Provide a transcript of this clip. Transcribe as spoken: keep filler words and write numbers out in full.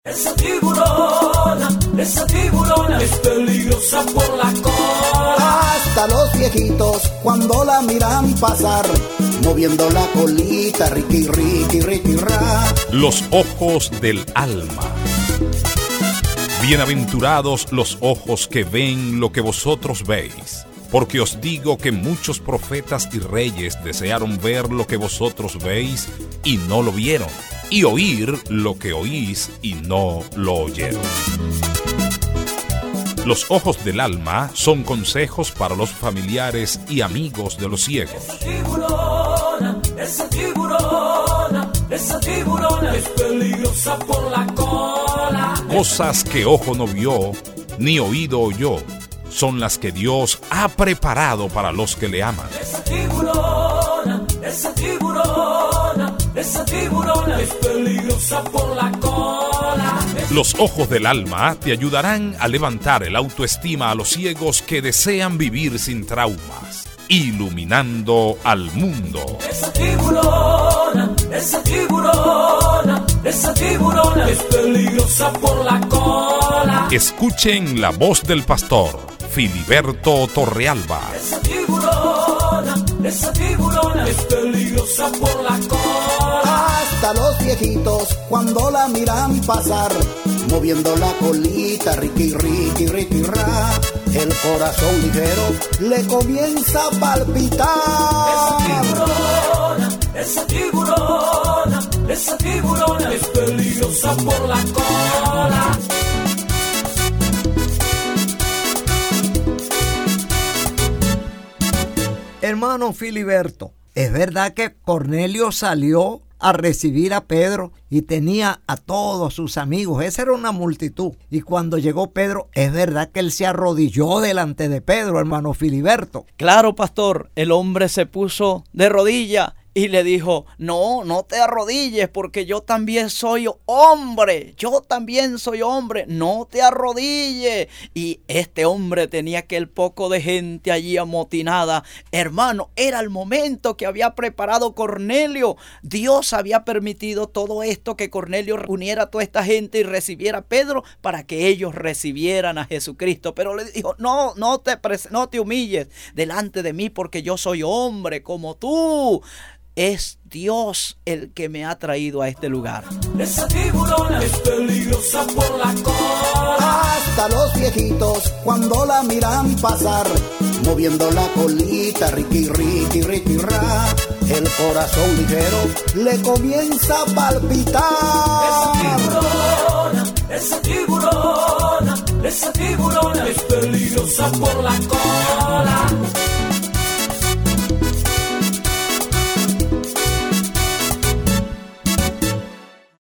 Esa tiburona, esa tiburona es peligrosa por la cola. Hasta los viejitos cuando la miran pasar, moviendo la colita, riqui, riqui, riqui, ra. Los ojos del alma. Bienaventurados los ojos que ven lo que vosotros veis, porque os digo que muchos profetas y reyes desearon ver lo que vosotros veis y no lo vieron, y oír lo que oís y no lo oyeron. Los ojos del alma son consejos para los familiares y amigos de los ciegos. Esa tiburona, esa tiburona, esa tiburona es peligrosa por la cola. Cosas que ojo no vio, ni oído oyó, son las que Dios ha preparado para los que le aman. Esa tiburona, esa tiburona, esa tiburona es peligrosa por la cola. Los ojos del alma te ayudarán a levantar el autoestima a los ciegos que desean vivir sin traumas, iluminando al mundo. Esa tiburona, esa tiburona, esa tiburona es peligrosa por la cola. Escuchen la voz del pastor Filiberto Torrealba. Esa tiburona, esa tiburona es peligrosa por la cola. Hasta los viejitos cuando la miran pasar, moviendo la colita, riqui, riqui, riqui, ra. El corazón ligero le comienza a palpitar. Esa tiburona, esa tiburona, esa tiburona es peligrosa por la cola. Hermano Filiberto, ¿es verdad que Cornelio salió a recibir a Pedro y tenía a todos sus amigos? Esa era una multitud. Y cuando llegó Pedro, ¿es verdad que él se arrodilló delante de Pedro, hermano Filiberto? Claro, pastor, el hombre se puso de rodilla y le dijo: no, no te arrodilles, porque yo también soy hombre, yo también soy hombre, no te arrodilles. Y este hombre tenía aquel poco de gente allí amotinada. Hermano, era el momento que había preparado Cornelio. Dios había permitido todo esto, que Cornelio reuniera a toda esta gente y recibiera a Pedro para que ellos recibieran a Jesucristo. Pero le dijo: no, no te, no te humilles delante de mí, porque yo soy hombre como tú. Es Dios el que me ha traído a este lugar. Esa tiburona es peligrosa por la cola. Hasta los viejitos cuando la miran pasar, moviendo la colita, riqui, riqui, riqui, ra. El corazón ligero le comienza a palpitar. Esa tiburona, esa tiburona, esa tiburona es peligrosa por la cola.